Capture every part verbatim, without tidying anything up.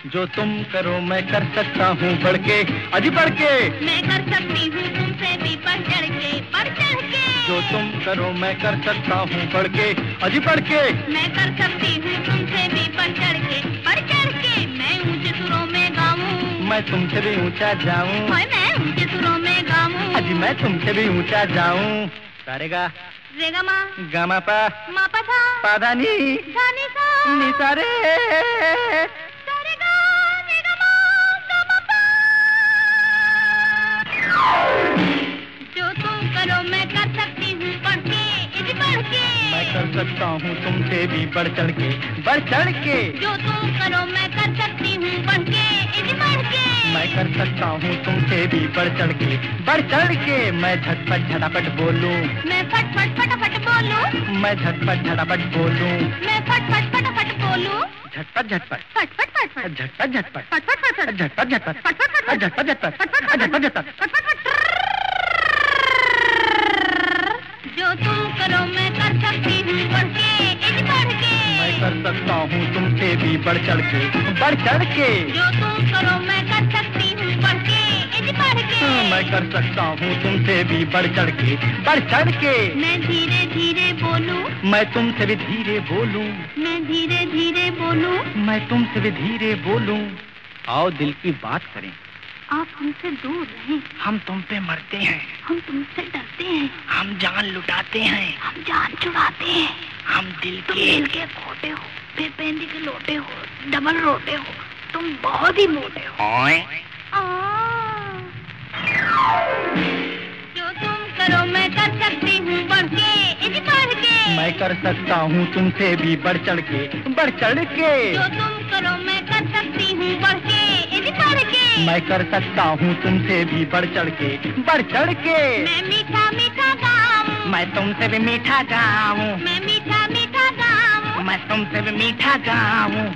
जो तुम करो मैं कर सकता हूँ बढ़ के, अजी बढ़ के। मैं कर सकती हूँ तुमसे भी बढ़ चढ़ के, बढ़ चढ़ के। जो तुम करो मैं कर सकता हूँ बढ़ के, अजी बढ़ के। मैं कर सकती हूँ तुमसे भी बढ़ चढ़ के, बढ़ चढ़ के। मैं ऊंचे सुरों में गाऊं, मैं तुमसे भी ऊंचा जाऊं। मैं ऊंचे सुरों में गाऊं, अजी मैं तुमसे भी ऊंचा जाऊं। सारेगा रेगा मा गामा पा मा पा धा पा धा नी धा नी सा नी सा रे। सारेगा रेगा मा गा मा पा। जो तुम करो मैं कर सकती हूँ बढ़ के, इधर बढ़ के। मैं कर सकता हूँ तुमसे भी बढ़ चढ़ के, बढ़ चढ़ के। जो तुम करो मैं कर सकती हूँ बढ़ के, इधर बढ़ के। मैं कर सकता हूँ तुमसे भी बढ़ चढ़ के, बढ़ चढ़ के। मैं झटपट झटापट बोलूं, मैं फट फट फटाफट बोलूं। मैं झटपट झटापट बोलूं, मैं फट फट फटाफट बोलूं। झटपट झटपट फट फट फट फट झटपट झटपट फट फट फट फट झटपट झटपट फट फट फट झटपट झटपट झटपट झटपट। फट फट फट। जो तुम करो मैं कर सकती हूँ बढ़ के, इधर बढ़ के। मैं कर सकता हूँ तुमसे भी बढ़ चढ़ के, बढ़ चढ़ के। जो तुम करो मैं कर सकती हूँ बढ़ के, इधर बढ़ के। मैं कर सकता हूँ तुमसे भी बढ़ चढ़ के, बढ़ चढ़ के। मैं धीरे धीरे बोलूं, मैं तुमसे भी धीरे बोलूं, मैं धीरे धीरे बोलूं। मैं तुमसे भी धीरे बोलूं। आओ दिल की बात करें, आप हमसे दूर रहें, हम तुम पे मरते हैं, हम तुमसे डरते हैं, हम जान लुटाते हैं, हम जान चुराते हैं। हम दिल तुम के दिल के खोटे हो, बेपेंदी के लोटे हो, डबल रोटे हो, तुम बहुत ही मोटे हो। ओए। आ। जो तुम करो मैं कर सकती हूँ बढ़ के, इधर बढ़ के। मैं कर सकता हूँ तुमसे भी बढ़ चढ़ के, बढ़ चढ़ के। जो तुम करो मैं कर सकती हूँ बढ़ के, इधर बढ़ के। मैं कर सकता हूँ तुमसे भी बढ़ चढ़ के, बढ़ चढ़ के। मैं मीठा मीठा गाऊं, मैं तुमसे भी मीठा गाऊं, मैं मीठा मीठा गाऊं। मैं तुमसे भी मीठा गाऊं।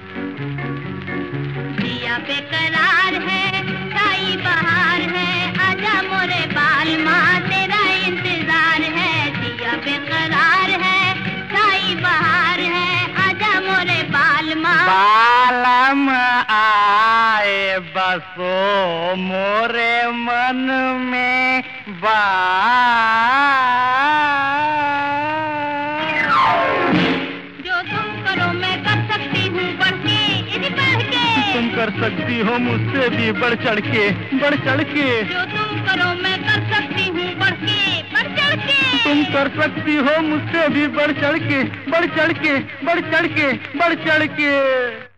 जिया बेकरार है, साई बहार है, आजा मोरे बाल माँ तेरा इंतजार है। जिया बेकरार है, साई बहार है, आजा मोरे बाल माँ। बालम आए बसो मोरे मन में बा। जो तुम करो मैं कर सकती हूँ बढ़ के, इधर बढ़ के। तुम कर सकती हो मुझसे भी बढ़ चढ़ के, बढ़ चढ़ के। जो तुम करो मैं कर सकती हूँ बढ़ के, बढ़ चढ़ के। तुम कर सकती हो मुझसे भी बढ़ चढ़ के, बढ़ चढ़ के, बढ़ चढ़ के, बढ़ चढ़ के।